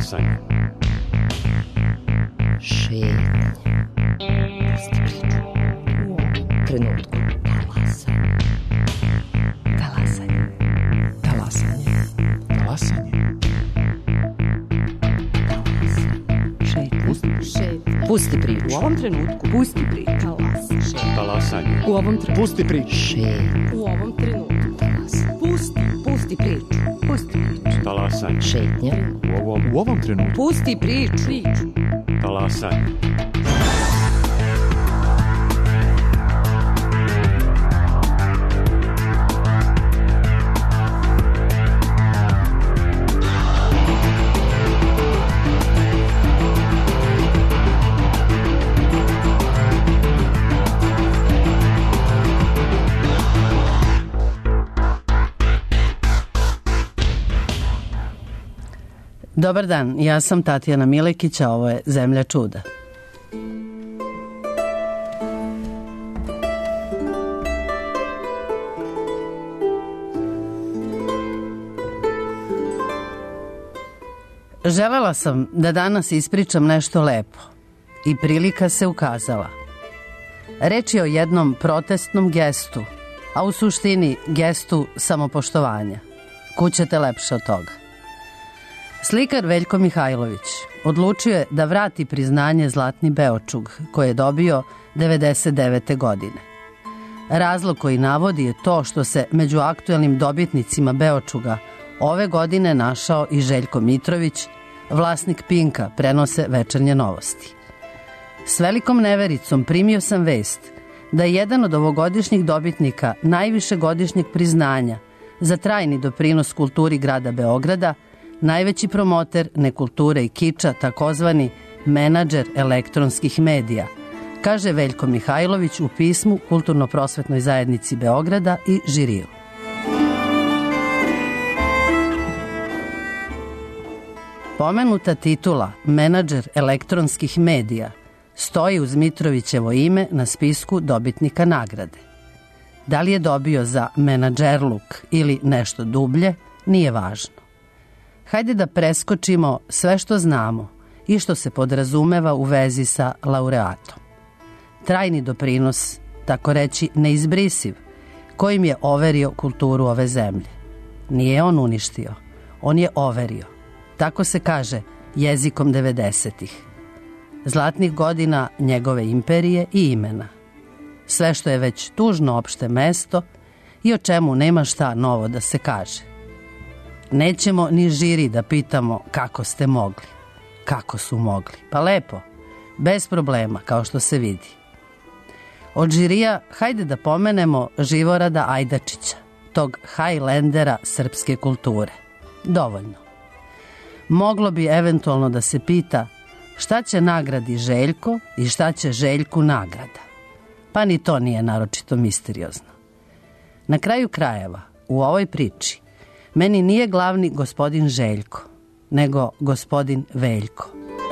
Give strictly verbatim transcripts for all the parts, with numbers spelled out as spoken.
Talasanje. Šetnje. Pusti priču. U ovom trenutku. Talasanje. Talasanje. Talasanje. Talasanje. Šetnje. Pusti priču. U ovom trenutku. Pusti priču. Talasanje. Talasanje. U ovom trenutku. Pusti priču. Šetnje. U ovom trenutku. Talasanje. Pusti. Pusti priču. Pusti priču. Talasanje. Šetnje. U ovom, u ovom trenutku. Pusti priču. Priču. Talasanje. Dobar dan, ja sam Tatjana Milekić, a ovo je Zemlja čuda. Želela sam da danas ispričam nešto lepo i prilika se ukazala. Reč je o jednom protestnom gestu, a u suštini gestu samopoštovanja. Kud ćete lepše od toga? Slikar Veljko Mihajlović odlučio je da vrati priznanje Zlatni Beočug koje je dobio devedeset devete. godine. Razlog koji navodi je to što se među aktuelnim dobitnicima Beočuga ove godine našao i Željko Mitrović, vlasnik Pinka, prenose Večernje novosti. S velikom nevericom primio sam vest da je jedan od ovogodišnjih dobitnika najviše godišnjeg priznanja za trajni doprinos kulturi grada Beograda najveći promoter nekulture i kiča, takozvani menadžer elektronskih medija, kaže Veljko Mihajlović u pismu Kulturno-prosvetnoj zajednici Beograda i žiriju. Pomenuta titula menadžer elektronskih medija stoji uz Mitrovićevo ime na spisku dobitnika nagrade. Da li je dobio za menadžerluk ili nešto dublje, nije važno. Hajde da preskočimo sve što znamo i što se podrazumeva u vezi sa laureatom. Trajni doprinos, tako reći neizbrisiv, kojim je overio kulturu ove zemlje. Nije on uništio, on je overio. Tako se kaže jezikom devedesetih. Zlatnih godina njegove imperije i imena. Sve što je već tužno opšte mesto i o čemu nema šta novo da se kaže. Nećemo ni žiri da pitamo kako ste mogli. Kako su mogli? Pa lepo, bez problema, kao što se vidi. Od žirija hajde da pomenemo Živorada Ajdačića, tog Highlandera srpske kulture. Dovoljno. Moglo bi eventualno da se pita šta će nagradi Željko i šta će Željku nagrada. Pa ni to nije naročito misteriozno. Na kraju krajeva, u ovoj priči, meni nije glavni gospodin Željko, nego gospodin Veljko.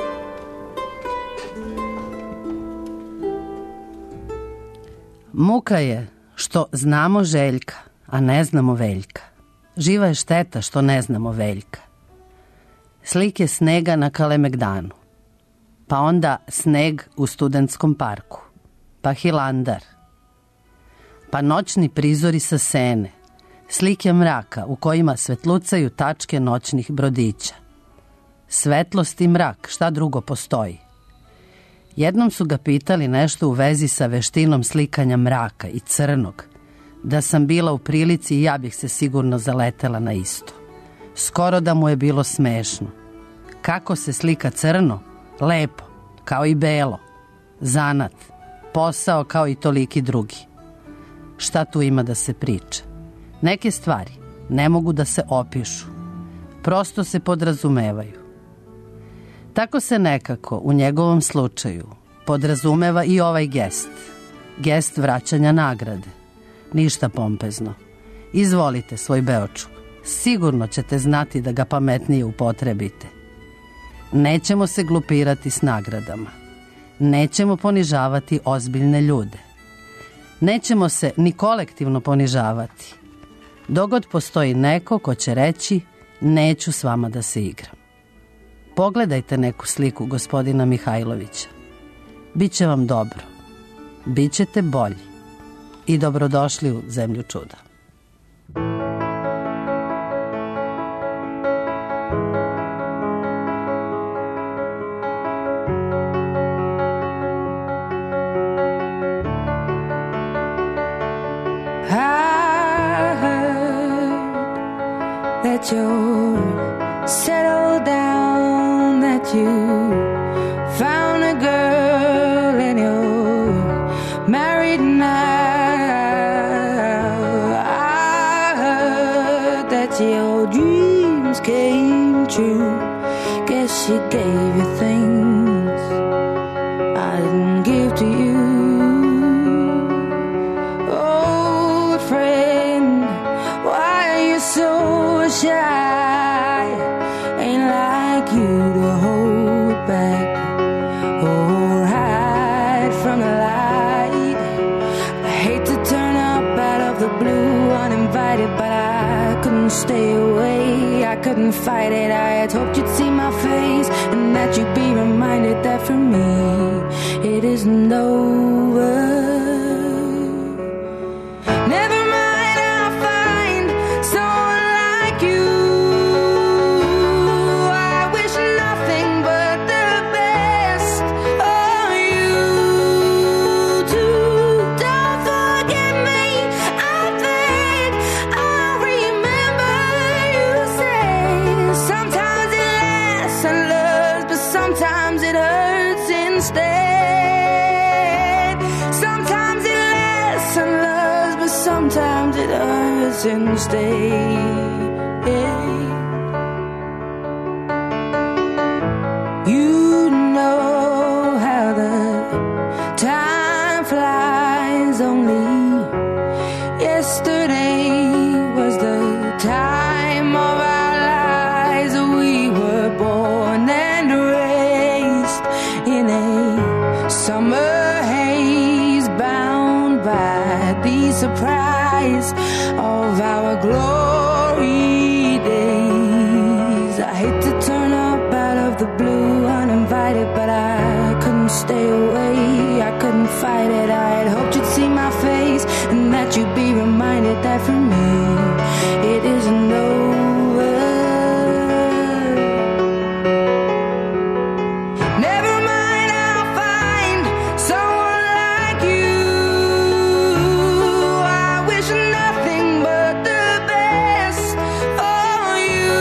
Muka je što znamo Željka, a ne znamo Veljka. Živa je šteta što ne znamo Veljka. Slike snega na Kalemegdanu, pa onda sneg u Studentskom parku, pa Hilandar, pa noćni prizori sa Sene, slike mraka u kojima svetlucaju tačke noćnih brodića. Svetlost i mrak, šta drugo postoji? Jednom su ga pitali nešto u vezi sa veštinom slikanja mraka i crnog. Da sam bila u prilici i ja bih se sigurno zaletela na isto. Skoro da mu je bilo smešno. Kako se slika crno? Lepo, kao i belo. Zanat, posao kao i toliki drugi. Šta tu ima da se priča? Neke stvari ne mogu da se opišu. Prosto se podrazumevaju. Tako se nekako u njegovom slučaju podrazumeva i ovaj gest. Gest vraćanja nagrade. Ništa pompezno. Izvolite svoj Beočug. Sigurno ćete znati da ga pametnije upotrebite. Nećemo se glupirati s nagradama. Nećemo ponižavati ozbiljne ljude. Nećemo se ni kolektivno ponižavati. Dogod postoji neko ko će reći neću s vama da se igram. Pogledajte neku sliku gospodina Mihajlovića. Biće vam dobro. Bićete bolji. I dobrodošli u zemlju čuda. That you're settled down, that you found a girl and you're married now. I heard that your dreams came true. Guess she gave you things I didn't give to you. Old friend, why are you so shy? Ain't like you to hold back or hide from the light. I hate to turn up out of the blue uninvited, but I couldn't stay away. I couldn't fight it. I had hoped you'd see my face and that you'd be reminded that for me it isn't over. Never mind, I'll find someone like you. I wish nothing but the best for you too. Don't forget me, I think I remember you say sometimes it lasts and loves, but sometimes it hurts instead. Sometimes it lasts and loves, but sometimes it hurts instead. You know how the time flies. Only yesterday was the time of our lives. We were born and raised in a summer haze, bound by the surprise of our glory days. I hate to turn up out of the blue uninvited, but I couldn't stay away. I couldn't fight it. I had hoped you'd see my face and that you'd be reminded that for me it isn't over. Never mind, I'll find someone like you. I wish nothing but the best for you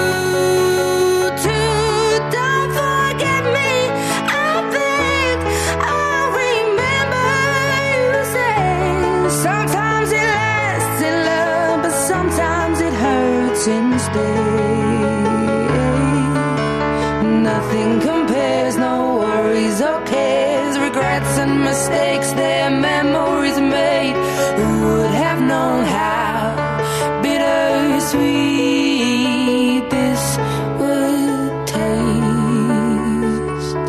too. Don't forget me, I think I remember you say sometimes it lasts in love, but sometimes it hurts instead. Nothing compares, no worries or cares, regrets and mistakes, their memories made. Who would have known how bittersweet this would taste?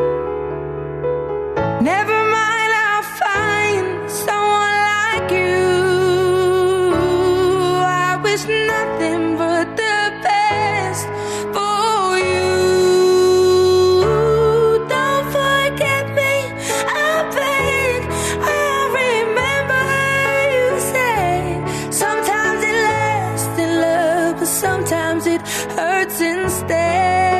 Never mind, I'll find someone like you. I wish nothing but the best for you. Don't forget me, I think I remember you say sometimes it lasts in love, but sometimes it hurts instead.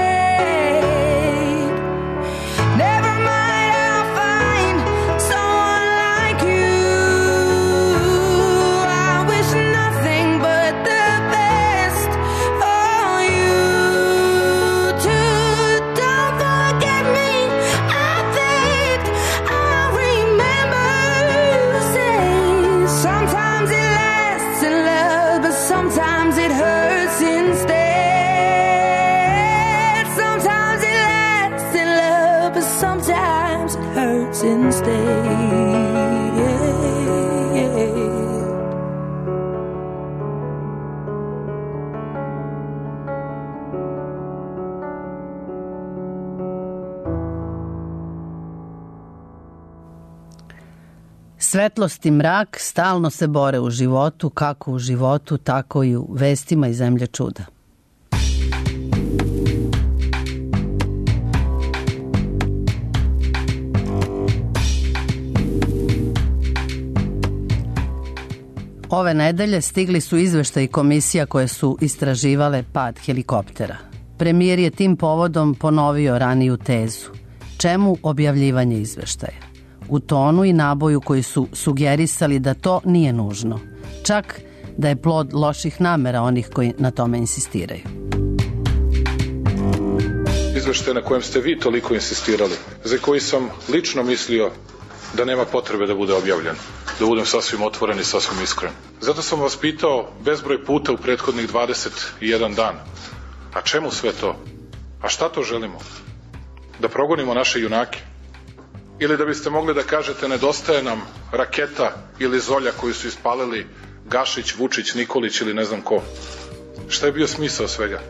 Never mind, I'll find someone like you. I wish nothing but the best for you too. Don't forget me, I think I remember you say sometimes it lasts in love, but sometimes it hurts instead. Sometimes it lasts in love, but sometimes it hurts instead. Svetlost i mrak stalno se bore u životu, kako u životu, tako i u vestima iz zemlje čuda. Ove nedelje stigli su izveštaji komisija koje su istraživale pad helikoptera. Premijer je tim povodom ponovio raniju tezu. Čemu objavljivanje izveštaja? U tonu i naboju koji su sugerisali da to nije nužno. Čak da je plod loših namera onih koji na tome insistiraju. Izveštaj na kojem ste vi toliko insistirali, za koji sam lično mislio da nema potrebe da bude objavljen, da budem sasvim otvoren i sasvim iskren. Zato sam vas pitao bezbroj puta u prethodnih dvadeset jedan dan. A čemu sve to? A šta to želimo? Da progonimo naše junake? Ili da biste mogli da kažete nedostaje nam raketa ili zolja koju su ispalili Gašić, Vučić, Nikolić ili ne znam ko? Šta je bio smisao svega?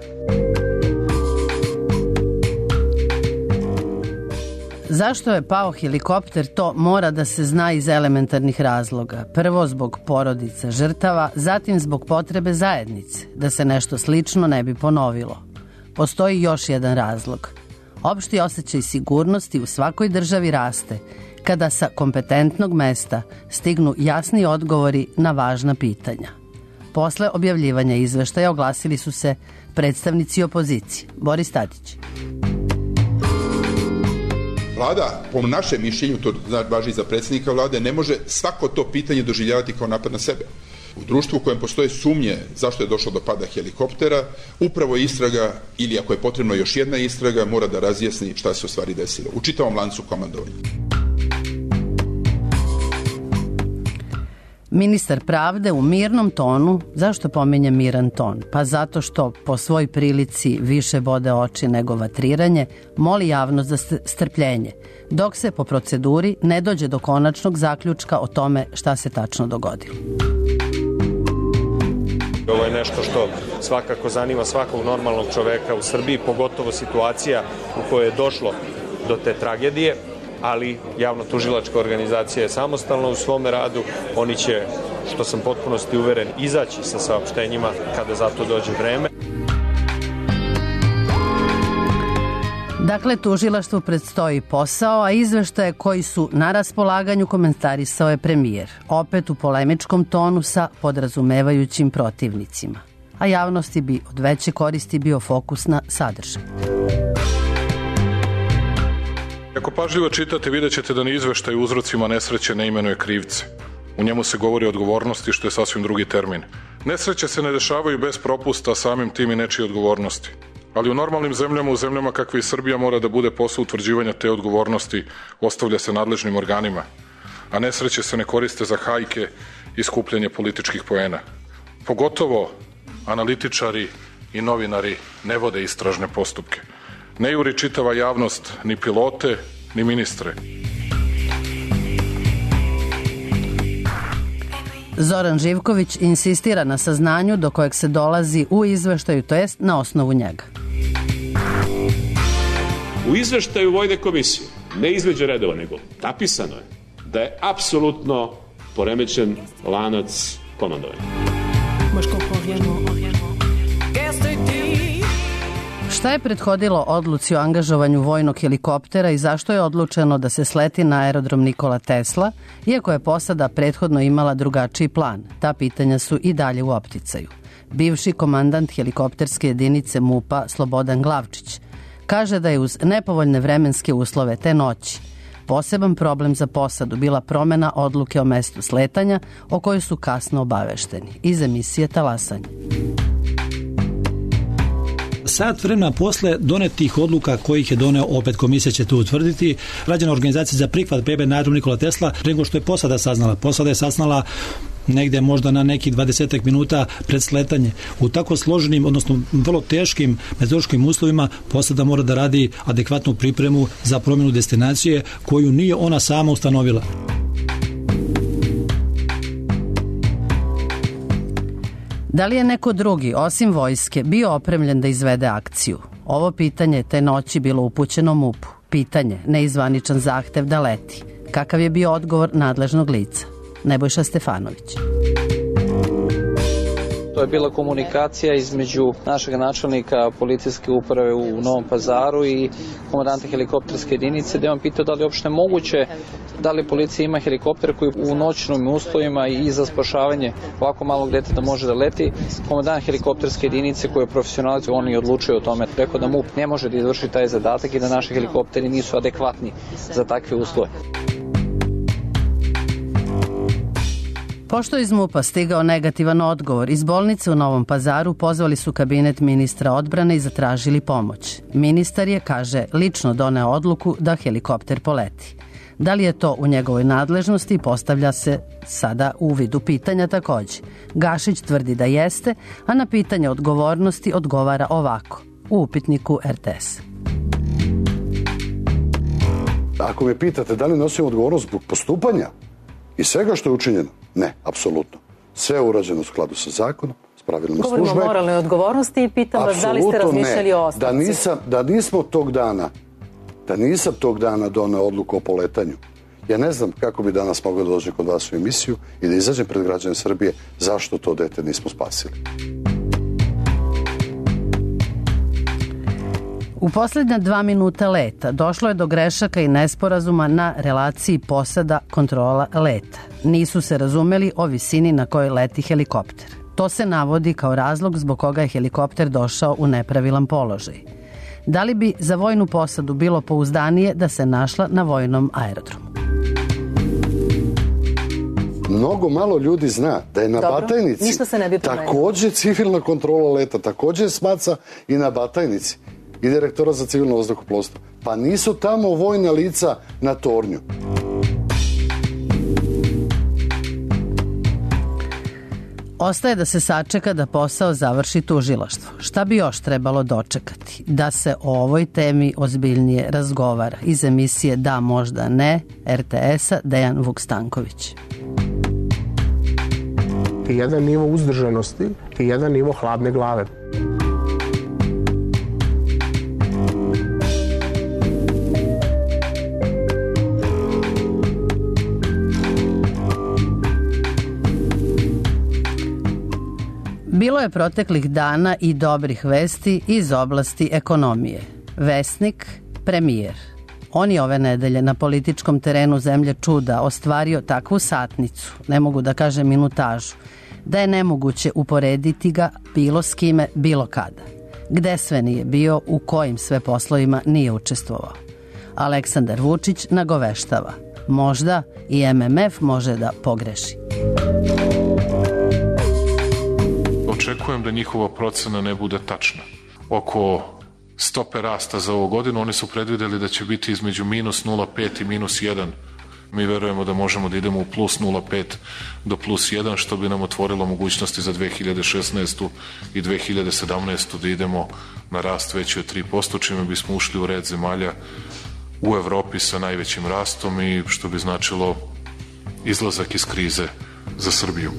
Zašto je pao helikopter, to mora da se zna iz elementarnih razloga. Prvo zbog porodica žrtava, zatim zbog potrebe zajednice, da se nešto slično ne bi ponovilo. Postoji još jedan razlog. Opšti osjećaj sigurnosti u svakoj državi raste kada sa kompetentnog mesta stignu jasni odgovori na važna pitanja. Posle objavljivanja izveštaja oglasili su se predstavnici opozicije. Boris Tadić. Vlada, po našem mišljenju, to važi za predsjednika vlade, ne može svako to pitanje doživljavati kao napad na sebe. U društvu u kojem postoje sumnje zašto je došlo do pada helikoptera, upravo istraga, ili ako je potrebno još jedna istraga, mora da razjasni šta se u stvari desilo. U čitavom lancu komandovanja. Ministar pravde u mirnom tonu, zašto pominje miran ton? Pa zato što po svoj prilici više bode oči nego vatriranje, moli javnost za strpljenje, dok se po proceduri ne dođe do konačnog zaključka o tome šta se tačno dogodilo. Ovo je nešto što svakako zanima svakog normalnog čoveka u Srbiji, pogotovo situacija u kojoj je došlo do te tragedije, ali javno-tužilačka organizacija je samostalna u svome radu. Oni će, što sam potpunosti uveren, izaći sa saopštenjima kada za to dođe vreme. Dakle, tužilaštvu predstoji posao, a izveštaje koji su na raspolaganju komentarisao je premijer, opet u polemičkom tonu sa podrazumevajućim protivnicima. A javnosti bi od veće koristi bio fokus na sadržaj. Ako pažljivo čitate, vidjet ćete da ni izveštaj o uzrocima nesreće ne imenuje krivce. U njemu se govori o odgovornosti, što je sasvim drugi termin. Nesreće se ne dešavaju bez propusta, samim tim i nečije odgovornosti. Ali u normalnim zemljama, u zemljama kakve i Srbija, mora da bude posao utvrđivanja te odgovornosti, ostavlja se nadležnim organima. A nesreće se ne koriste za hajke i skupljanje političkih poena. Pogotovo analitičari i novinari ne vode istražne postupke. Ne juri čitava javnost ni pilote, ni ministre. Zoran Živković insistira na saznanju do kojeg se dolazi u izveštaju, to jest na osnovu njega. U izveštaju Vojne komisije, ne između redova, nego napisano je da je apsolutno poremećen lanac komandovanja. Šta je prethodilo odluci o angažovanju vojnog helikoptera i zašto je odlučeno da se sleti na aerodrom Nikola Tesla, iako je posada prethodno imala drugačiji plan? Ta pitanja su i dalje u opticaju. Bivši komandant helikopterske jedinice MUP-a Slobodan Glavčić kaže da je uz nepovoljne vremenske uslove te noći poseban problem za posadu bila promena odluke o mestu sletanja, o kojoj su kasno obavešteni. Iz emisije Talasanje. Sat vremena posle donetih odluka kojih je doneo, opet komisija će to utvrditi, rađena organizacija za prihvat bebe na aerodrom Nikola Tesla, nego što je posada saznala. Posada je saznala negde možda na nekih dvadesetak minuta pred sletanje. U tako složenim, odnosno vrlo teškim meteorološkim uslovima posada mora da radi adekvatnu pripremu za promjenu destinacije koju nije ona sama ustanovila. Da li je neko drugi, osim vojske, bio opremljen da izvede akciju? Ovo pitanje te noći bilo upućeno MUP-u. Pitanje, neizvaničan zahtev da leti. Kakav je bio odgovor nadležnog lica? Nebojša Stefanović. To je bila komunikacija između našeg načelnika policijske uprave u Novom Pazaru i komandanta helikopterske jedinice, gde on pitao da li je uopšte moguće, da li policija ima helikopter koji u noćnim uslovima i za spašavanje ovako malog deteta može da leti. Komandant helikopterske jedinice koji je profesionalac, on i odlučuje o tome. Rekao da MUP ne može da izvrši taj zadatak i da naši helikopteri nisu adekvatni za takve uslove. Pošto je iz MUP-a stigao negativan odgovor, iz bolnice u Novom Pazaru pozvali su kabinet ministra odbrane i zatražili pomoć. Ministar je, kaže, lično doneo odluku da helikopter poleti. Da li je to u njegovoj nadležnosti, postavlja se sada u vidu pitanja takođe. Gašić tvrdi da jeste, a na pitanje odgovornosti odgovara ovako, u upitniku er te es. Ako me pitate da li nosim odgovornost zbog postupanja i svega što je učinjeno, ne, apsolutno. Sve je urađeno u skladu sa zakonom, s pravilima službe. Govorimo o moralnoj odgovornosti i pitam vas da li ste razmišljali o ostavci. Da nisam, da nismo tog dana, da nisam tog dana doneo odluku o poletanju, ja ne znam kako bi danas mogao da dođem kod vas u emisiju i da izađem pred građane Srbije zašto to dete nismo spasili. U poslednja dva minuta leta došlo je do grešaka i nesporazuma na relaciji posada kontrola leta. Nisu se razumeli o visini na kojoj leti helikopter. To se navodi kao razlog zbog koga je helikopter došao u nepravilan položaj. Da li bi za vojnu posadu bilo pouzdanije da se našla na vojnom aerodromu? Mnogo malo ljudi zna da je na Dobro, Batajnici ništa se ne bi promenilo. takođe civilna kontrola leta, takođe smaca i na Batajnici i direktora za civilno vazduhoplovstvo. Pa nisu tamo vojna lica na tornju. Ostaje da se sačeka da posao završi tužilaštvo. Šta bi još trebalo dočekati? Da se o ovoj temi ozbiljnije razgovara. Iz emisije Da, možda ne, er te es-a, Dejan Vukstanković. I jedan nivo uzdržanosti i jedan nivo hladne glave. Bilo je proteklih dana i dobrih vesti iz oblasti ekonomije. Vesnik, premijer. On je ove nedelje na političkom terenu zemlje čuda ostvario takvu satnicu, ne mogu da kažem minutažu, da je nemoguće uporediti ga bilo s kime, bilo kada. Gde sve nije bio, u kojim sve poslovima nije učestvovao. Aleksandar Vučić nagoveštava. Možda i em em ef može da pogreši. Očekujem da njihova procena ne bude tačna. Oko stope rasta za ovu godinu oni su predvideli da će biti između minus nula zarez pet i minus jedan. Mi verujemo da možemo da idemo u plus nula zarez pet do plus jedan, što bi nam otvorilo mogućnosti za dve hiljade šesnaestu i dve hiljade sedamnaestu da idemo na rast veći od tri posto, čime bismo ušli u red zemalja u Evropi sa najvećim rastom i što bi značilo izlazak iz krize za Srbiju.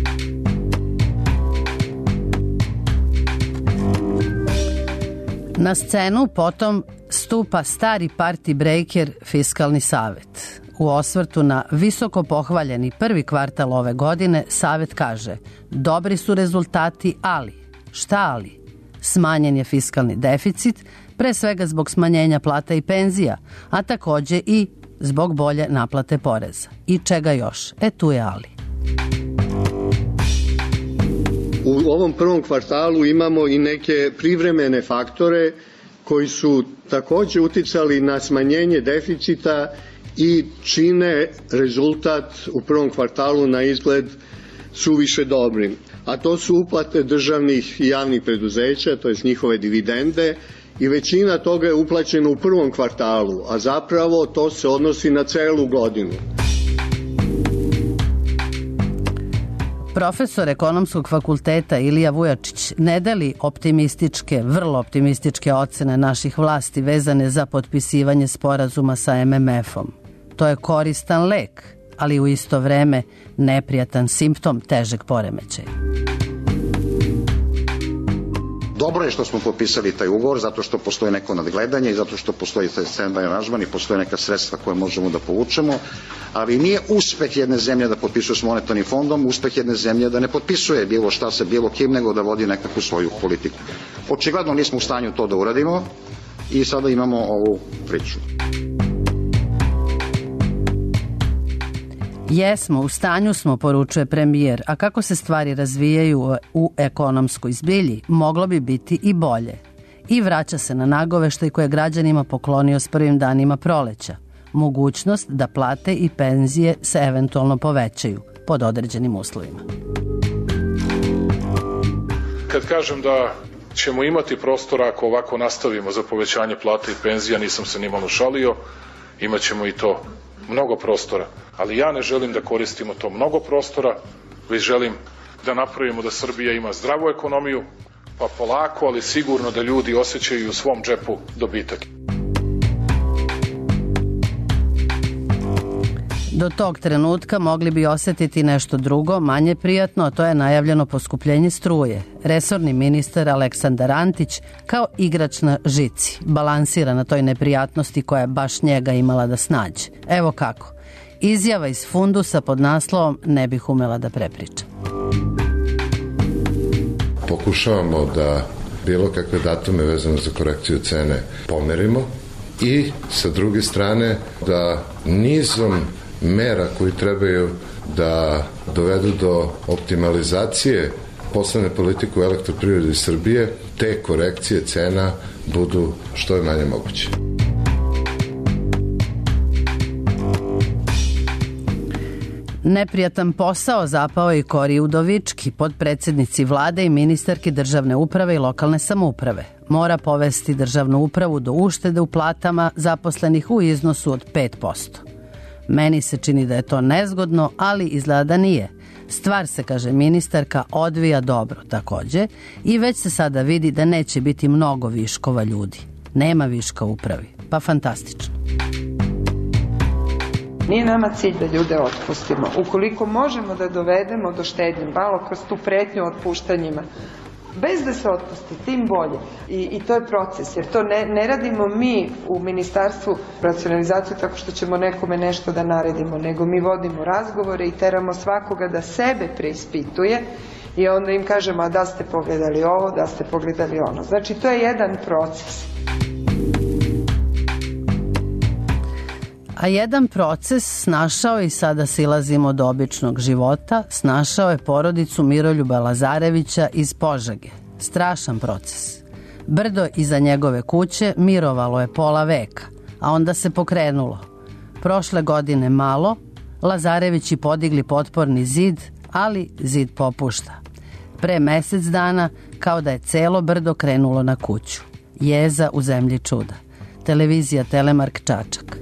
Na scenu potom stupa stari party breaker Fiskalni savet. U osvrtu na visoko pohvaljeni prvi kvartal ove godine, savet kaže: dobri su rezultati, ali, šta ali? Smanjen je fiskalni deficit, pre svega zbog smanjenja plata i penzija, a takođe i zbog bolje naplate poreza. I čega još? E tu je ali. U ovom prvom kvartalu imamo i neke privremene faktore koji su takođe uticali na smanjenje deficita i čine rezultat u prvom kvartalu na izgled suviše dobrim. A to su uplate državnih i javnih preduzeća, to je njihove dividende, i većina toga je uplaćena u prvom kvartalu, a zapravo to se odnosi na celu godinu. Profesor ekonomskog fakulteta Ilija Vujačić ne deli optimističke, vrlo optimističke ocene naših vlasti vezane za potpisivanje sporazuma sa em em efom. To je koristan lek, ali u isto vreme neprijatan simptom težeg poremećaja. Dobro je što smo potpisali taj ugovor, zato što postoji neko nadgledanje i zato što postoji taj stand-by aranžman i postoje neka sredstva koje možemo da povučemo, ali nije uspeh jedne zemlje da potpisuje s monetarnim fondom, uspeh jedne zemlje da ne potpisuje bilo šta sa bilo kim, nego da vodi nekakvu svoju politiku. Očigledno nismo u stanju to da uradimo i sada imamo ovu priču. Jesmo, u stanju smo, poručuje premijer, a kako se stvari razvijaju u ekonomskoj zbilji, moglo bi biti i bolje. I vraća se na nagoveštaj koje građanima poklonio s prvim danima proleća. Mogućnost da plate i penzije se eventualno povećaju pod određenim uslovima. Kad kažem da ćemo imati prostora ako ovako nastavimo za povećanje plata i penzija, nisam se ni malo šalio, imat ćemo i to mnogo prostora. Ali ja ne želim da koristimo to mnogo prostora, već želim da napravimo da Srbija ima zdravu ekonomiju, pa polako, ali sigurno da ljudi osjećaju u svom džepu dobitak. Do tog trenutka mogli bi osjetiti nešto drugo, manje prijatno, a to je najavljeno poskupljenje struje. Resorni ministar Aleksandar Antić kao igrač na žici balansira na toj neprijatnosti koja je baš njega imala da snađe. Evo kako. Izjava iz fundusa pod naslovom "Ne bih umela da prepričam". Pokušavamo da bilo kakve datume vezano za korekciju cene pomerimo i sa druge strane da nizom mera koji trebaju da dovedu do optimalizacije poslovne politike u Elektroprivredi Srbije, te korekcije cena budu što je manje moguće. Neprijatan posao zapao je i Kori Udovički, podpredsednici vlade i ministarki državne uprave i lokalne samouprave. Mora povesti državnu upravu do uštede u platama zaposlenih u iznosu od pet posto. Meni se čini da je to nezgodno, ali izgleda da nije. Stvar se, kaže ministarka, odvija dobro takođe i već se sada vidi da neće biti mnogo viškova ljudi. Nema viška u upravi. Pa fantastično. Nije nama cilj da ljude otpustimo. Ukoliko možemo da dovedemo do štednje, malo kroz tu pretnju otpuštanjima, bez da se otpusti, tim bolje. I, i to je proces, jer to ne, ne radimo mi u ministarstvu racionalizaciju tako što ćemo nekome nešto da naredimo, nego mi vodimo razgovore i teramo svakoga da sebe preispituje i onda im kažemo, a da ste pogledali ovo, da ste pogledali ono. Znači, to je jedan proces. A jedan proces snašao i sada silazimo do običnog života, snašao je porodicu Miroljuba Lazarevića iz Požege. Strašan proces. Brdo iza njegove kuće mirovalo je pola veka, a onda se pokrenulo. Prošle godine malo, Lazarevići podigli potporni zid, ali zid popušta. Pre mesec dana, kao da je celo brdo krenulo na kuću. Jeza u zemlji čuda. Televizija Telemark Čačak.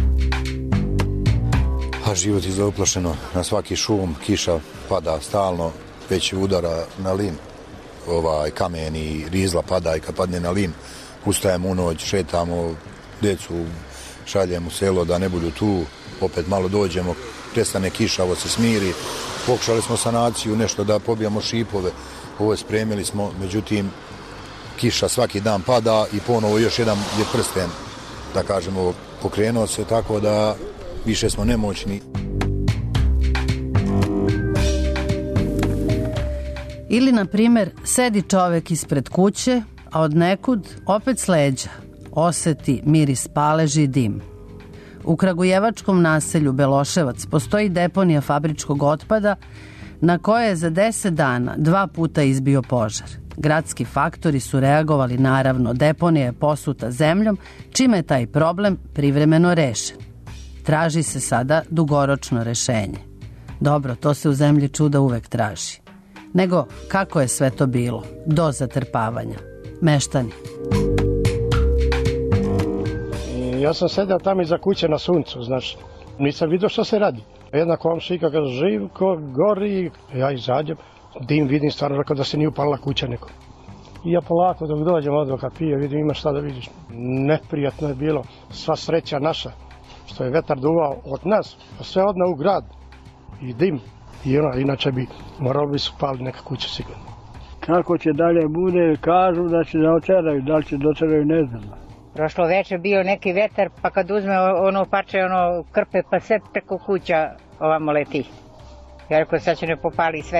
A život izgleda uplašeno, na svaki šum, kiša pada stalno, već udara na lim, ovaj kamen i rizla pada i kad padne na lim, ustajemo u noć, šetamo, decu šaljemo u selo da ne budu tu, opet malo dođemo, prestane kiša, ovo se smiri, pokušali smo sanaciju, nešto da pobijamo šipove, ovo spremili smo, međutim, kiša svaki dan pada i ponovo još jedan je prsten, da kažemo, pokrenuo se, tako da više smo nemoćni. Ili, na primjer, sedi čovek ispred kuće, a od nekud opet s leđa oseti miris paleži i dim. U kragujevačkom naselju Beloševac postoji deponija fabričkog otpada na koje je za deset dana dva puta izbio požar. Gradski faktori su reagovali, naravno, deponija je posuta zemljom, čime je taj problem privremeno rešen. Traži se sada dugoročno rešenje. Dobro, to se u zemlji čuda uvek traži. Nego, kako je sve to bilo? Do zatrpavanja. Meštani. Ja sam sedao tamo iza kuće na suncu, znaš. Nisam vidio što se radi. Jedna komšika kaže, Živko, gori. Ja izađem, dim vidim, stvarno rekao da se nije upalila kuća neko. I ja polako dok dođem odvoka pije, vidim ima šta da vidiš. Neprijatno je bilo, sva sreća naša. Što je vetar duvao od nas, pa sve odna u grad i dim. I ona, inače bi, moralo bi se upaliti neka kuća sigurno. Kako će dalje bude, kažu da će da oteraju, da li će da oteraju, ne znam. Prošlo veče bio neki vetar, pa kad uzme ono pače, ono krpe, pa sve preko kuća ovamo leti. Ja rekao, sad će ne popali sve.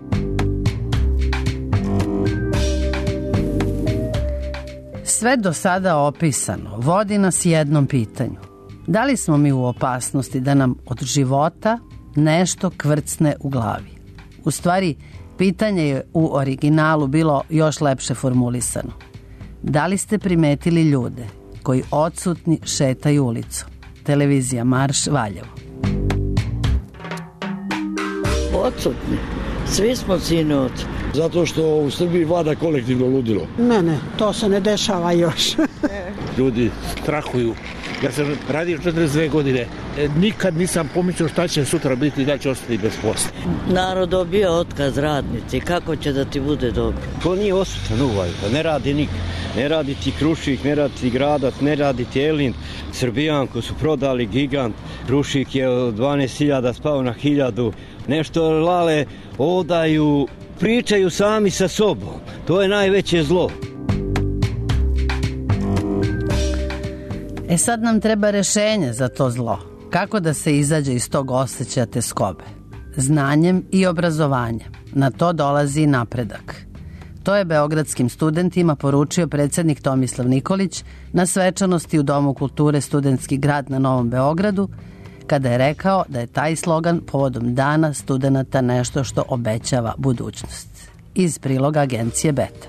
Sve do sada opisano vodi nas jednom pitanju. Da li smo mi u opasnosti da nam od života nešto kvrcne u glavi? U stvari, pitanje je u originalu bilo još lepše formulisano. Da li ste primetili ljude koji odsutni šetaju ulicom? Televizija Marš, Valjevo. Odsutni. Svi smo sine odsutni. Zato što u Srbiji vlada kolektivno ludilo. Ne, ne, to se ne dešava još. Ljudi strahuju. Ja sam radio četrdeset dve godine. Nikad nisam pomislio šta će sutra biti i da će ostati bez posla. Narod dobija otkaz radnici. Kako će da ti bude dobro? To nije osutan uvaj. Ne radi nik. Ne radi ti Krušik, ne radi ti Gradac, ne radi ti Elin. Srbijanku su prodali gigant. Krušik je od dvanaest hiljada spao na hiljadu. Nešto lale odaju, pričaju sami sa sobom. To je najveće zlo. E sad nam treba rešenje za to zlo. Kako da se izađe iz tog osjećaja teskobe? Znanjem i obrazovanjem. Na to dolazi napredak. To je beogradskim studentima poručio predsjednik Tomislav Nikolić na svečanosti u Domu kulture Studentski grad na Novom Beogradu, kada je rekao da je taj slogan povodom Dana studenata nešto što obećava budućnost. Iz priloga agencije Beta.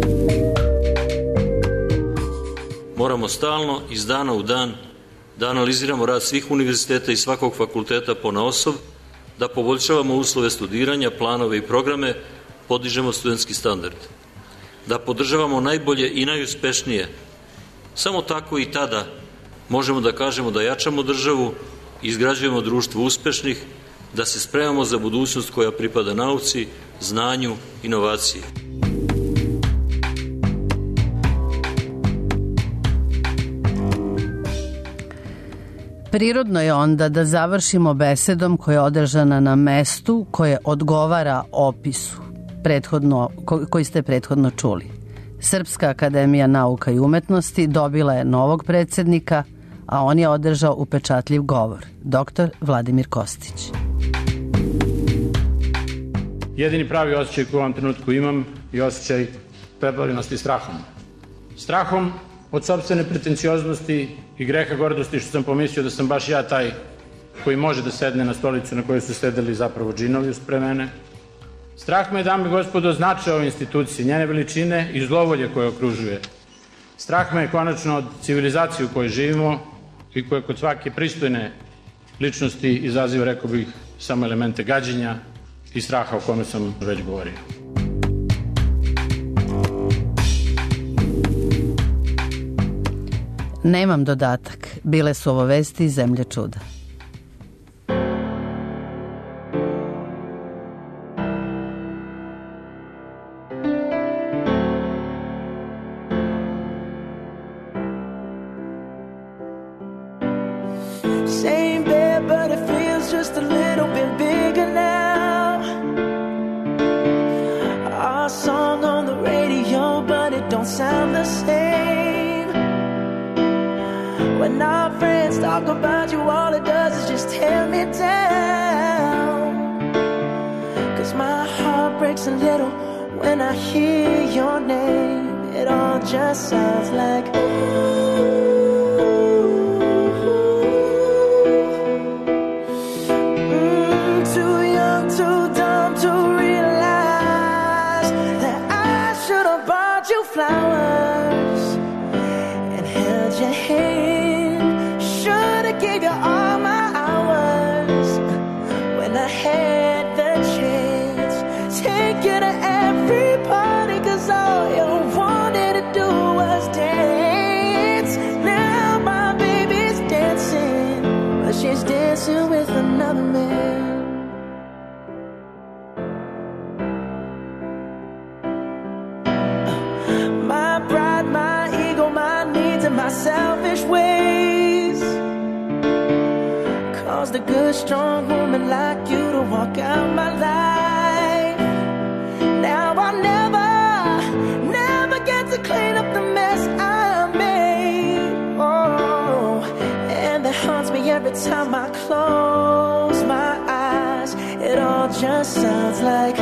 Moramo stalno, iz dana u dan, da analiziramo rad svih univerziteta i svakog fakulteta ponaosob, da poboljšavamo uslove studiranja, planove i programe, podižemo studentski standard. Da podržavamo najbolje i najuspešnije. Samo tako i tada možemo da kažemo da jačamo državu, izgrađujemo društvo uspešnih, da se spremamo za budućnost koja pripada nauci, znanju, inovaciji. Prirodno je onda da završimo besedom koja je održana na mestu koje odgovara opisu prethodno, koji ste prethodno čuli. Srpska akademija nauka i umetnosti dobila je novog predsjednika, a on je održao upečatljiv govor. Doktor Vladimir Kostić. Jedini pravi osjećaj koji u ovom trenutku imam je osjećaj preplavljenosti strahom. Strahom od sopstvene pretencioznosti i greha gordosti što sam pomislio da sam baš ja taj koji može da sedne na stolicu na kojoj su sedeli zapravo džinovi uspre mene. Strah me, dame i gospodo, značaja ove institucije, njene veličine i zlovolje koje okružuje. Strah me konačno od civilizacije u kojoj živimo i koje kod svake pristojne ličnosti izaziva, rekao bih, samo elemente gađenja i straha o kome sam već govorio. Nemam dodatak. Bile su ovo vesti iz zemlje čuda. Same bed, but it feels just a little bit bigger now. Our song on the radio, but it don't sound the same. When our friends talk about you, all it does is just tear me down. 'Cause my heart breaks a little when I hear your name. It all just sounds like ooh. Flowers and held your hand. Should have gave you all my hours when I had the chance. Take you to every party, 'cause all you wanted to do was dance. Now my baby's dancing, but she's dancing with another man. My selfish ways caused a good strong woman like you to walk out my life. Now I'll never just sounds like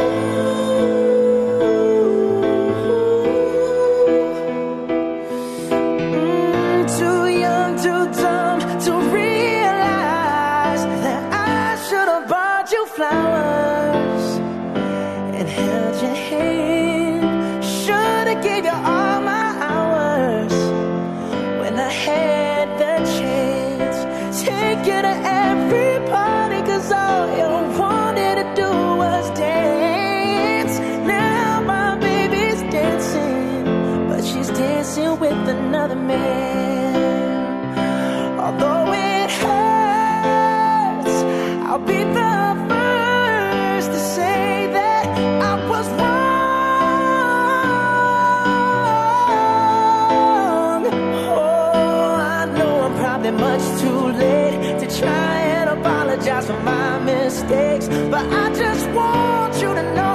flowers and held your hand. Should've gave you all my hours when I had the chance. Take you to every party, cause all you wanted to do was dance. Now my baby's dancing, but she's dancing with another man. Although it hurts, I'll be the much too late to try and apologize for my mistakes, but I just want you to know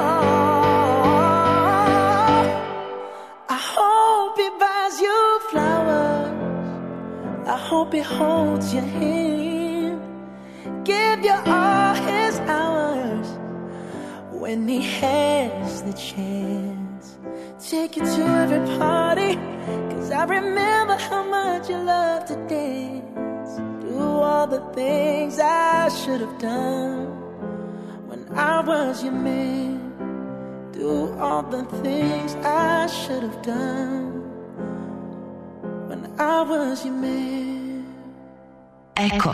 I hope he buys you flowers, I hope he holds your hand, give you all his hours when he has the chance. Take you to every party, cause I remember how much you love to dance. Do all the things I should have done when I was your man. Do all the things I should have done when I was your man. Eko.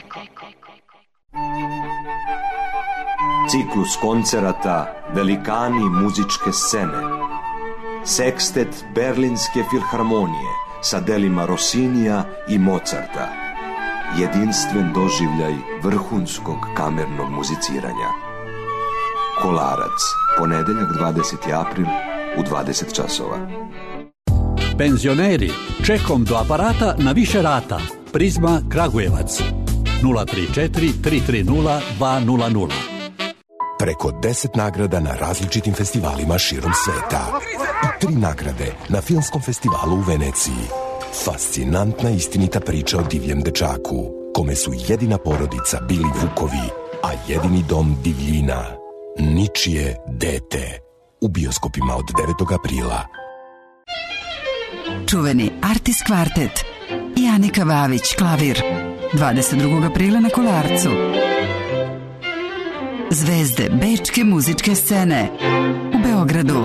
Ciklus koncerata Velikani muzičke scene. Sekstet Berlinske filharmonije sa delima Rossinija i Mozarta. Jedinstven doživljaj vrhunskog kamernog muziciranja. Kolarac, ponedeljak dvadeseti april u dvadeset časova. Penzioneri, čekom do aparata na više rata. Prizma Kragujevac nula tri četiri tri tri nula dva nula nula. Preko deset nagrada na različitim festivalima širom sveta. I tri nagrade na Filmskom festivalu u Veneciji. Fascinantna istinita priča o divljem dečaku, kome su jedina porodica bili vukovi, a jedini dom divljina. Ničije dete. U bioskopima od devetog aprila. Čuveni Artis Kvartet i Anika Vavić, klavir. dvadeset drugog aprila na Kolarcu. Zvezde bečke muzičke scene u Beogradu.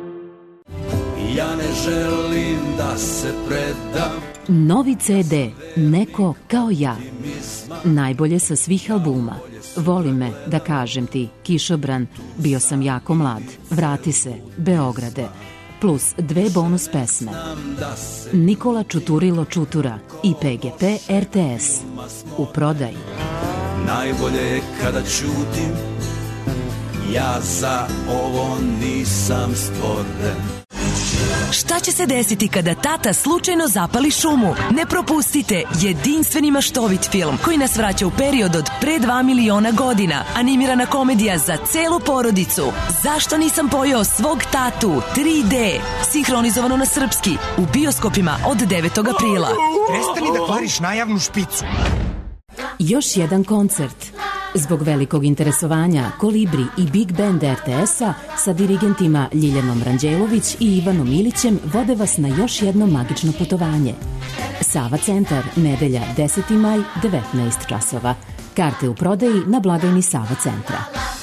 Ja ne želim da se predam. Novi ce de Neko kao ja. Najbolje sa svih albuma. Voli me, da kažem ti, Kišobran, Bio sam jako mlad, Vrati se, Beograde, plus dve bonus pesme. Nikola Čuturilo Čutura i pe ge pe er te es. U prodaji. Najbolje je kada ćutim, ja za ovo nisam stvoren. Šta će se desiti kada tata slučajno zapali šumu? Ne propustite jedinstveni maštovit film koji nas vraća u period od pre dva miliona godina. Animirana komedija za celu porodicu. Zašto nisam pojeo svog tatu? tri de. Sinhronizovano na srpski. U bioskopima od devetog aprila. Prestani da kvariš najavnu špicu. Još jedan koncert. Zbog velikog interesovanja Kolibri i Big Band er te es-a sa dirigentima Ljiljanom Ranđelović i Ivanom Ilićem vode vas na još jedno magično putovanje. Sava centar, nedelja deseti maj, devetnaest časova. Karte u prodaji na blagajni Sava centra.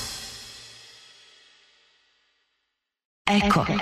Eko.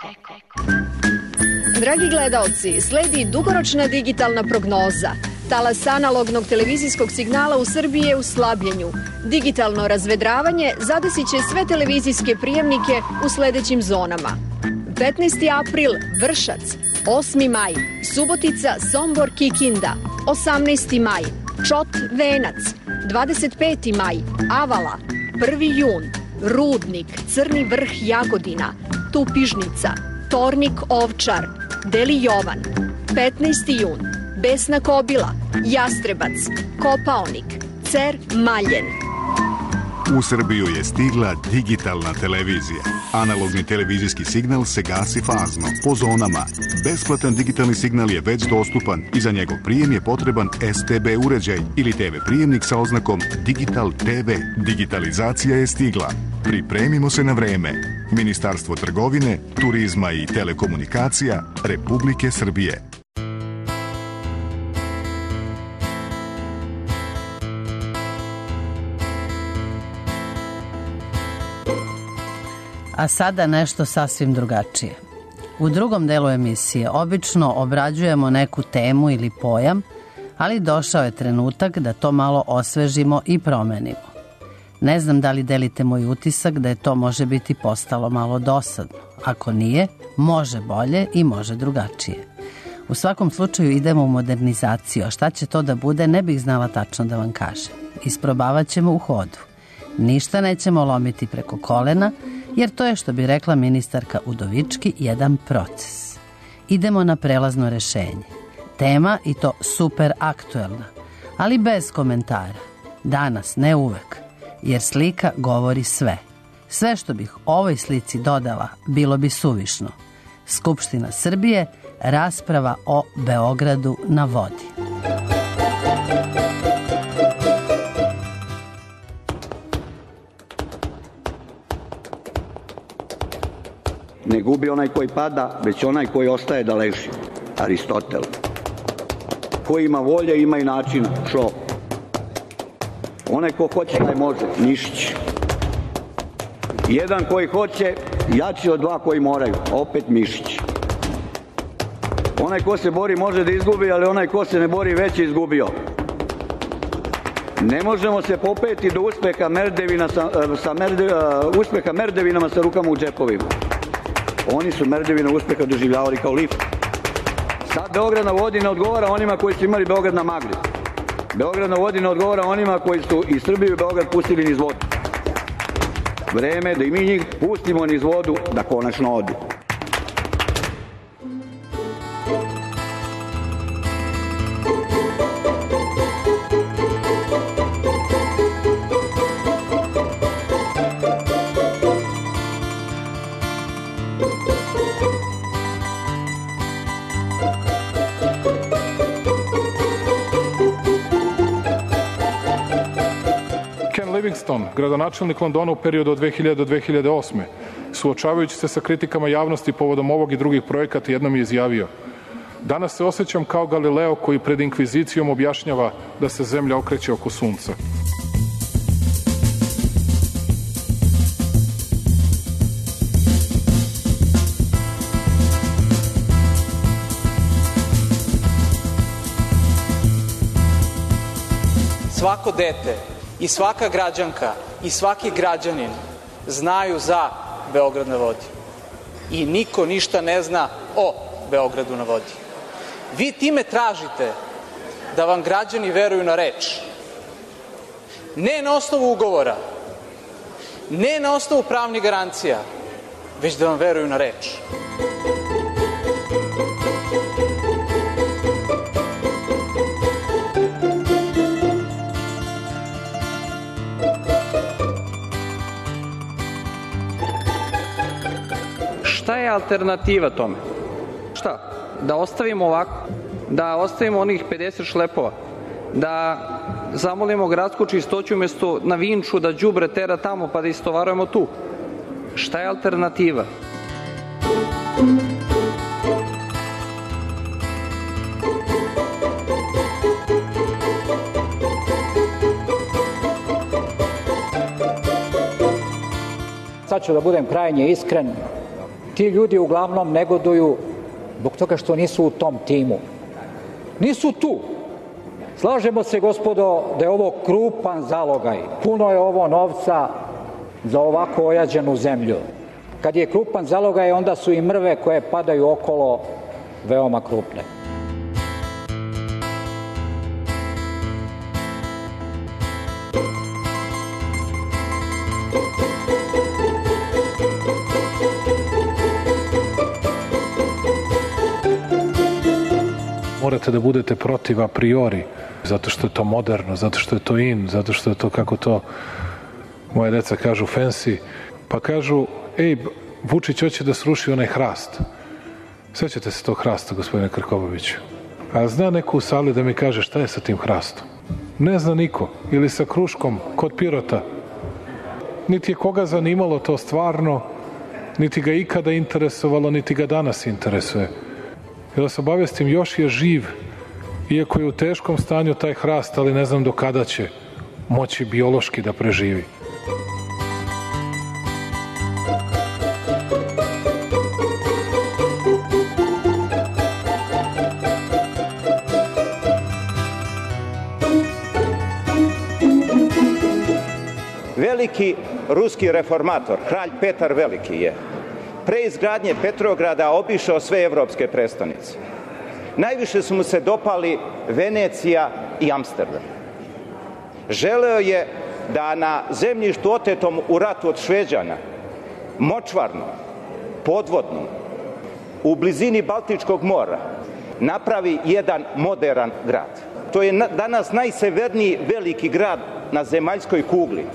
Dragi gledaoci, sledi dugoročna digitalna prognoza. Talas analognog televizijskog signala u Srbiji je u slabljenju. Digitalno razvedravanje zadesit će sve televizijske prijemnike u sledećim zonama. petnaesti april Vršac, osmi maj Subotica, Sombor, Kikinda, osamnaesti maj Čot, Venac, dvadeset peti maj Avala, prvi jun Rudnik, Crni Vrh, Jagodina, Tupižnica, Tornik, Ovčar, Deli Jovan, petnaesti jun Besna Kobila, Jastrebac, Kopaonik, Cer, Maljen. U Srbiju je stigla digitalna televizija. Analogni televizijski signal se gasi fazno, po zonama. Besplatan digitalni signal je već dostupan i za njegov prijem je potreban S T B uređaj ili T V prijemnik sa oznakom Digital T V. Digitalizacija je stigla. Pripremimo se na vreme. Ministarstvo trgovine, turizma i telekomunikacija Republike Srbije. A sada nešto sasvim drugačije. U drugom delu emisije obično obrađujemo neku temu ili pojam, ali došao je trenutak da to malo osvežimo i promenimo. Ne znam da li delite moj utisak da je to može biti postalo malo dosadno. Ako nije, može bolje i može drugačije. U svakom slučaju idemo u modernizaciju, a šta će to da bude ne bih znala tačno da vam kažem. Isprobavat ćemo u hodu. Ništa nećemo lomiti preko kolena, jer to je, što bi rekla ministarka Udovički, jedan proces. Idemo na prelazno rešenje. Tema, i to super aktuelna, ali bez komentara. Danas, ne uvek, jer slika govori sve. Sve što bih ovoj slici dodala bilo bi suvišno. Skupština Srbije, rasprava o Beogradu na vodi. Ne gubi onaj koji pada, već onaj koji ostaje da leži. Aristotel. Ko ima volje, ima i načina. Šo? Onaj ko hoće, taj može. Mišić. Jedan koji hoće, jači od dva koji moraju. Opet Mišić. Onaj ko se bori može da izgubi, ali onaj ko se ne bori već je izgubio. Ne možemo se popeti do uspeha merdevina sa, sa merde, uh, uspeha merdevinama sa rukama u džepovima. Oni su merdevina uspeha doživljavali kao lift. Sad Beograd na vodi ne odgovara onima koji su imali Beograd na magli. Beograd na vodi ne odgovara onima koji su iz Srbije u Beograd pustili niz vodu. Vreme je da i mi njih pustimo niz vodu da konačno odu. Livingston, gradonačelnik Londona u periodu od dve hiljade do dve hiljade osme, suočavajući se sa kritikama javnosti povodom ovog i drugih projekata, jednom je izjavio: danas se osjećam kao Galileo koji pred inkvizicijom objašnjava da se zemlja okreće oko sunca. Svako dete i svaka građanka i svaki građanin znaju za Beograd na vodi. I niko ništa ne zna o Beogradu na vodi. Vi time tražite da vam građani veruju na reč. Ne na osnovu ugovora, ne na osnovu pravnih garancija, već da vam veruju na reč. Šta je alternativa tome? Šta? Da ostavimo ovako? Da ostavimo onih pedeset šlepova? Da zamolimo gradsku čistoću umjesto na Vinču da đubre tera tamo pa da istovarujemo tu? Šta je alternativa? Sad ću da budem krajnje iskren. Ti ljudi uglavnom negoduju zbog toga što nisu u tom timu. Nisu tu. Slažemo se, gospodo, da je ovo krupan zalogaj. Puno je ovo novca za ovako ojađenu zemlju. Kad je krupan zalogaj, onda su i mrve koje padaju okolo veoma krupne. Morate da budete protiv a priori, zato što je to moderno, zato što je to in, zato što je to kako to moja deca kažu fancy, pa kažu, ej, Vučić hoće da sruši onaj hrast. Sećate se tog hrasta, gospodine Krkobabiću? A zna neko u sali da mi kaže šta je sa tim hrastom? Ne zna niko. Ili sa kruškom kod Pirota. Niti je koga zanimalo to stvarno, niti ga ikada interesovalo, niti ga danas interesuje. I da se obavestim, još je živ, iako je u teškom stanju taj hrast, ali ne znam do kada će moći biološki da preživi. Veliki ruski reformator, kralj Petar Veliki je pre izgradnje Petrograda obišao sve evropske prestonice. Najviše su mu se dopali Venecija i Amsterdam. Želeo je da na zemljištu otetom u ratu od Šveđana, močvarnom, podvodnom, u blizini Baltičkog mora, napravi jedan moderan grad. To je danas najseverniji veliki grad na zemaljskoj kugli.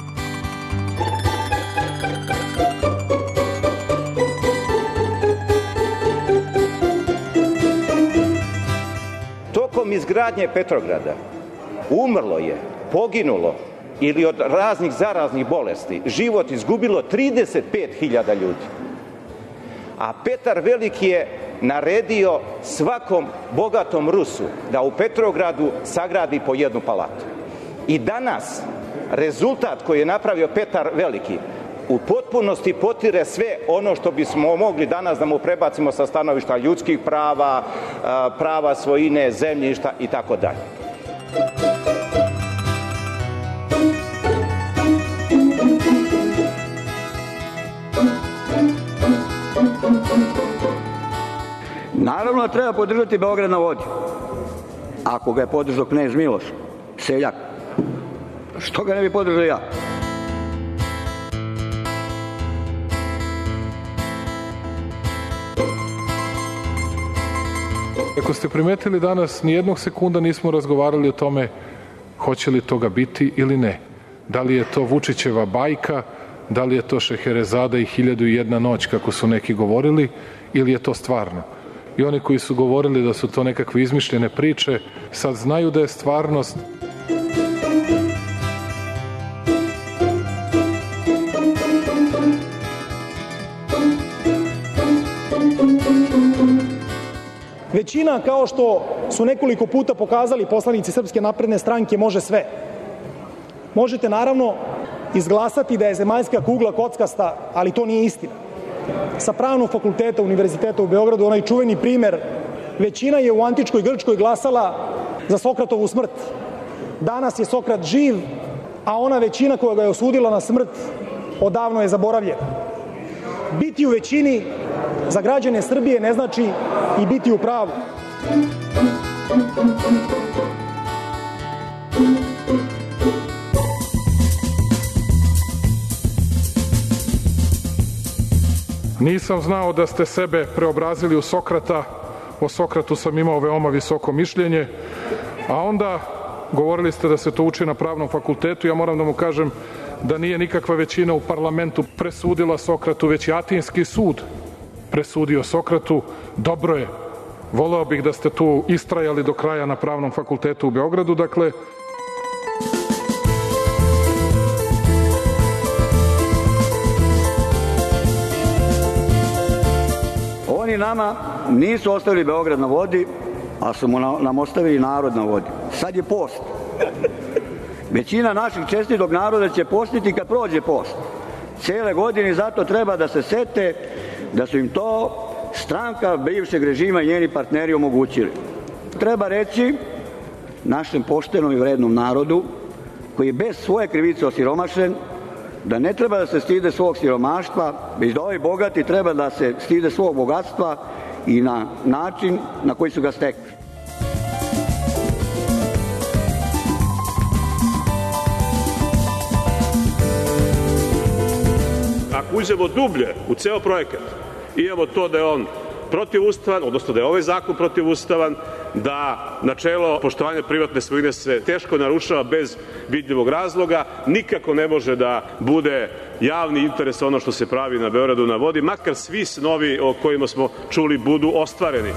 Tokom izgradnje Petrograda umrlo je, poginulo ili od raznih zaraznih bolesti život izgubilo trideset pet hiljada ljudi. A Petar Veliki je naredio svakom bogatom Rusu da u Petrogradu sagradi po jednu palatu. I danas rezultat koji je napravio Petar Veliki u potpunosti potire sve ono što bismo mogli danas da mu prebacimo sa stanovišta ljudskih prava, prava svojine, zemljišta i tako dalje. Naravno da treba podržati Beograd na vodi. Ako ga je podržao knez Miloš, seljak, što ga ne bi podržao ja? Ako ste primetili danas, nijednog sekunda nismo razgovarali o tome hoće li toga biti ili ne. Da li je to Vučićeva bajka, da li je to Šeherezada i hiljadu i jedna noć, kako su neki govorili, ili je to stvarno. I oni koji su govorili da su to nekakve izmišljene priče, sad znaju da je stvarnost. Većina, kao što su nekoliko puta pokazali poslanici Srpske napredne stranke, može sve. Možete naravno izglasati da je zemaljska kugla kockasta, ali to nije istina. Sa Pravnog fakulteta Univerziteta u Beogradu, onaj čuveni primer, većina je u antičkoj Grčkoj glasala za Sokratovu smrt. Danas je Sokrat živ, a ona većina koja ga je osudila na smrt odavno je zaboravljena. Biti u većini za građane Srbije ne znači i biti u pravu. Nisam znao da ste sebe preobrazili u Sokrata, o Sokratu sam imao veoma visoko mišljenje, a onda govorili ste da se to uči na Pravnom fakultetu. Ja moram da mu kažem da nije nikakva većina u parlamentu presudila Sokratu, već je Atinski sud presudio Sokratu. Dobro je, voleo bih da ste tu istrajali do kraja na Pravnom fakultetu u Beogradu. Dakle, oni nama nisu ostavili Beograd na vodi, a su mu nam ostavili narod na vodi. Sad je post. Većina naših čestitog naroda će postiti kad prođe post. Cele godine, zato treba da se sete da su im to stranka bivšeg režima i njeni partneri omogućili. Treba reći našem poštenom i vrednom narodu, koji je bez svoje krivice osiromašen, da ne treba da se stide svog siromaštva, već da ovi bogati treba da se stide svog bogatstva i na način na koji su ga stekli. Ako uđemo dublje u ceo projekat, imamo to da je on protivustavan, odnosno da je ovaj zakon protivustavan, da načelo poštovanja privatne svojine se teško narušava bez vidljivog razloga, nikako ne može da bude javni interes ono što se pravi na Beogradu na vodi, makar svi snovi o kojima smo čuli budu ostvareni.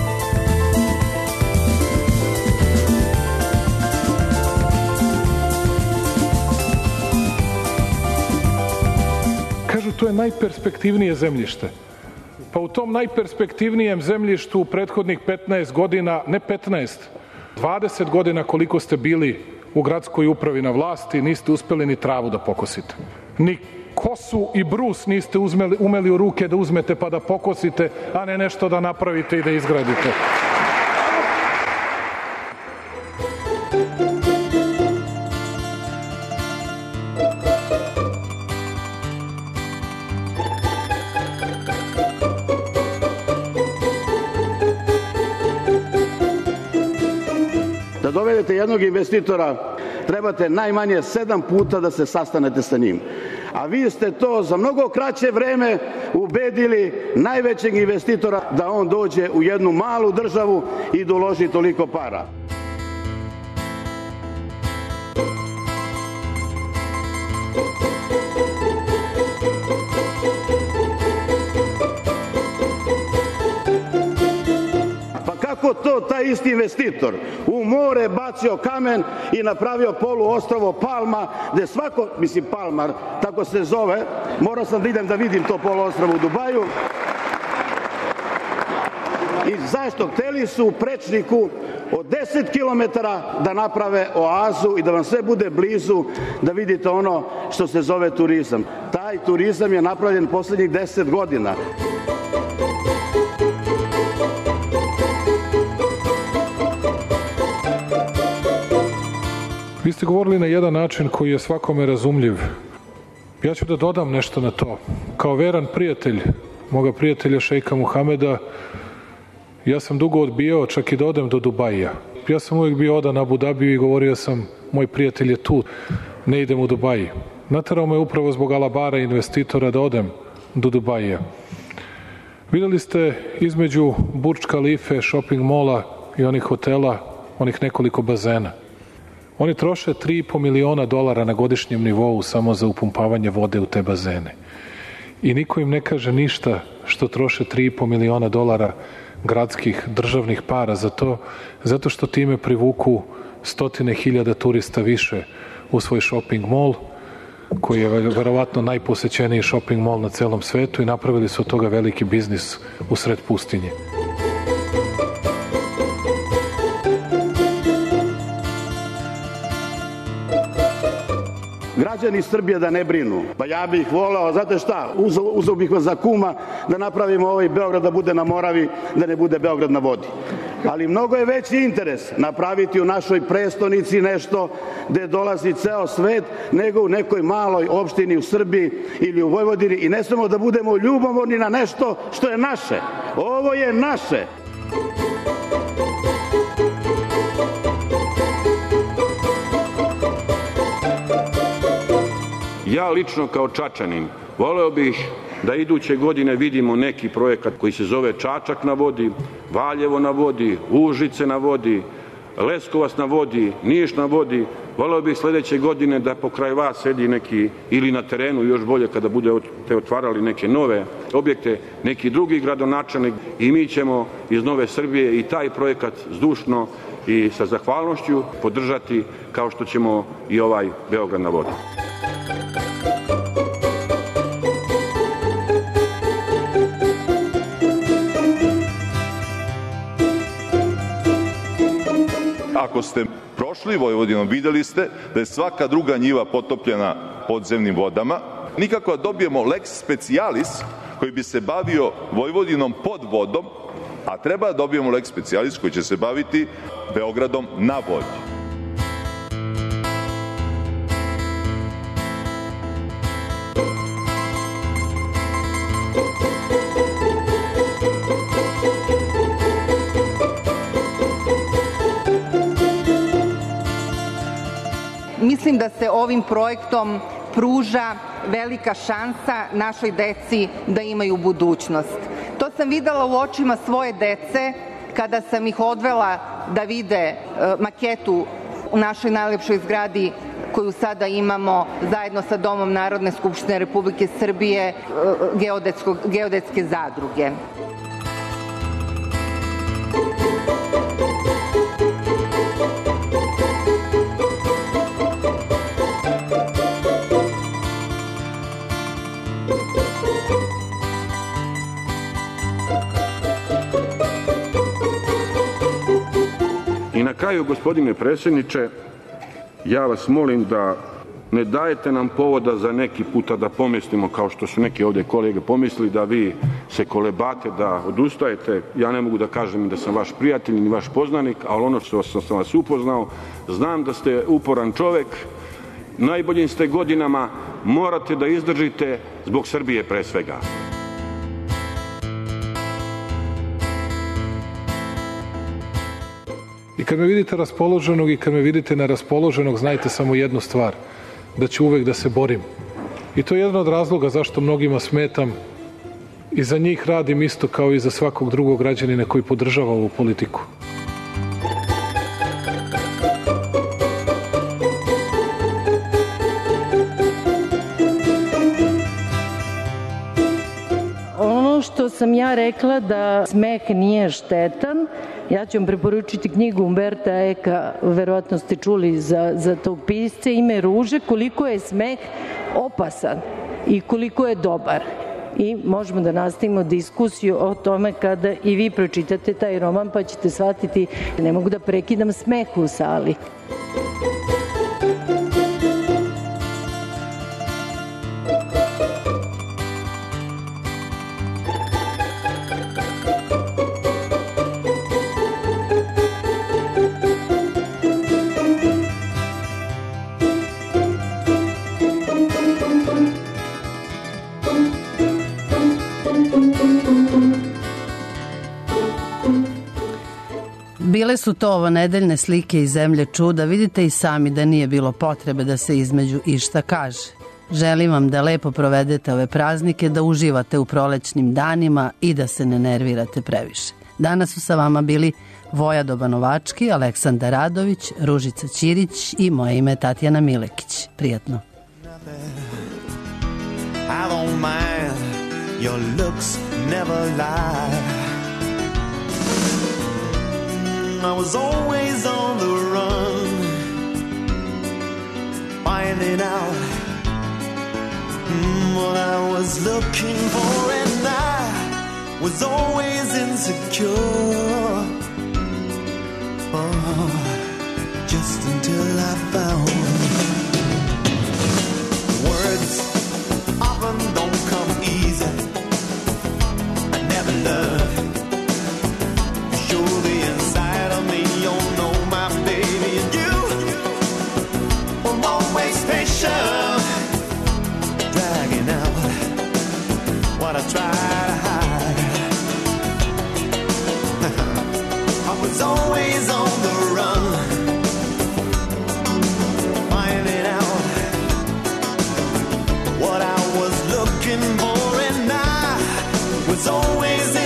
Kažu, to je najperspektivnije zemljište. Pa u tom najperspektivnijem zemljištu u prethodnih petnaest godina, ne petnaest, dvadeset godina koliko ste bili u gradskoj upravi na vlasti, niste uspeli ni travu da pokosite. Ni kosu i brus niste uzmeli, umeli u ruke da uzmete pa da pokosite, a ne nešto da napravite i da izgradite. Da dovedete jednog investitora, trebate najmanje sedam puta da se sastanete sa njim. A vi ste to za mnogo kraće vreme ubedili najvećeg investitora da on dođe u jednu malu državu i da uloži toliko para. Kako to taj isti investitor u more bacio kamen i napravio poluostrvo Palma, gde svako, mislim Palmar, tako se zove, morao sam da idem da vidim to poluostrvo u Dubaju. I zašto? Hteli su u prečniku od deset kilometara da naprave oazu i da vam sve bude blizu, da vidite ono što se zove turizam. Taj turizam je napravljen poslednjih deset godina. Vi ste govorili na jedan način koji je svakome razumljiv. Ja ću da dodam nešto na to. Kao veran prijatelj moga prijatelja šejka Muhameda, ja sam dugo odbijao čak i da odem do Dubaija. Ja sam uvijek bio odan Abu Dabiju i govorio sam, moj prijatelj je tu, ne idem u Dubaji. Naterao me upravo zbog alabara investitora da odem do Dubaija. Videli ste između Burj Khalife, shopping mola i onih hotela, onih nekoliko bazena. Oni troše tri i po miliona dolara na godišnjem nivou samo za upumpavanje vode u te bazene. I niko im ne kaže ništa što troše tri i po miliona dolara gradskih državnih para za to, zato što time privuku stotine hiljada turista više u svoj shopping mall, koji je verovatno najposećeniji shopping mall na celom svetu i napravili su od toga veliki biznis u sred pustinje. Građani Srbije da ne brinu. Pa ja bih voleo, znate šta, uzeo, uzeo bih vas za kuma da napravimo ovaj Beograd da bude na Moravi, da ne bude Beograd na vodi. Ali mnogo je veći interes napraviti u našoj prestonici nešto gde dolazi ceo svet, nego u nekoj maloj opštini u Srbiji ili u Vojvodini i ne smemo da budemo ljubomorni na nešto što je naše. Ovo je naše. Ja lično kao Čačanin voleo bih da iduće godine vidimo neki projekat koji se zove Čačak na vodi, Valjevo na vodi, Užice na vodi, Leskovac na vodi, Niš na vodi. Voleo bih sledeće godine da pokraj vas sedi neki, ili na terenu još bolje kada budete otvarali neke nove objekte, neki drugi gradonačelnik i mi ćemo iz Nove Srbije i taj projekat zdušno i sa zahvalnošću podržati kao što ćemo i ovaj Beograd na vodi. Ako ste prošli Vojvodinom, videli ste da je svaka druga njiva potopljena podzemnim vodama. Nikako da dobijemo lex specialis koji bi se bavio Vojvodinom pod vodom, a treba da dobijemo lex specialis koji će se baviti Beogradom na vodi. Mislim da se ovim projektom pruža velika šansa našoj deci da imaju budućnost. To sam videla u očima svoje dece kada sam ih odvela da vide maketu u našoj najlepšoj zgradi koju sada imamo zajedno sa Domom Narodne skupštine Republike Srbije, geodetske zadruge. I na kraju, gospodine predsjedniče, ja vas molim da ne dajete nam povoda za neki puta da pomislimo, kao što su neki ovdje kolege pomislili, da vi se kolebate, da odustajete. Ja ne mogu da kažem da sam vaš prijatelj ni vaš poznanik, ali ono što sam vas upoznao, znam da ste uporan čovek, najboljim ste godinama, morate da izdržite zbog Srbije pre svega. I kad me vidite raspoloženog i kad me vidite neraspoloženog, znajte samo jednu stvar, da ću uvek da se borim. I to je jedan od razloga zašto mnogima smetam i za njih radim isto kao i za svakog drugog građanina koji podržava ovu politiku. Ono što sam ja rekla da smeh nije štetan, ja ću vam preporučiti knjigu Umberta Eka, verovatno ste čuli za, za tog pisca, Ime ruže, koliko je smeh opasan i koliko je dobar. I možemo da nastavimo diskusiju o tome kada i vi pročitate taj roman, pa ćete shvatiti, ne mogu da prekidam smeh u sali. Bile su to ovo nedeljne slike iz zemlje čuda. Vidite i sami da nije bilo potrebe da se između išta kaže. Želim vam da lepo provedete ove praznike, da uživate u prolećnim danima i da se ne nervirate previše. Danas su sa vama bili Voja Dobanovački, Aleksandar Radović, Ružica Ćirić i moje ime Tatjana Milekić. Prijatno. I don't mind, your looks never lie. I was always on the run, finding out mm, what I was looking for, and I was always insecure. Oh, just until I found words often don't come easy. I never learned. Dragging out what I try to hide. I was always on the run, finding out what I was looking for, and I was always